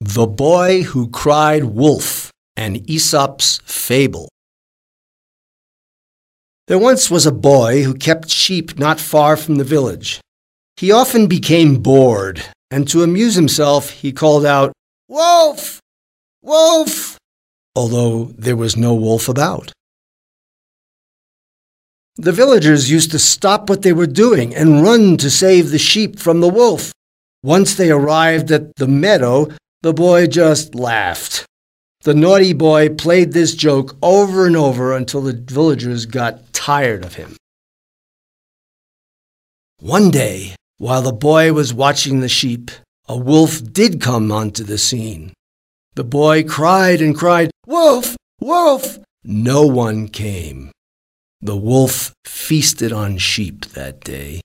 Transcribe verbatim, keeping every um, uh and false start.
The Boy Who Cried Wolf, an Aesop's Fable. There once was a boy who kept sheep not far from the village. He often became bored, and to amuse himself he called out, "Wolf! Wolf!" although there was no wolf about. The villagers used to stop what they were doing and run to save the sheep from the wolf. Once they arrived at the meadow, the boy just laughed. The naughty boy played this joke over and over until the villagers got tired of him. One day, while the boy was watching the sheep, a wolf did come onto the scene. The boy cried and cried, "Wolf! Wolf!" No one came. The wolf feasted on sheep that day.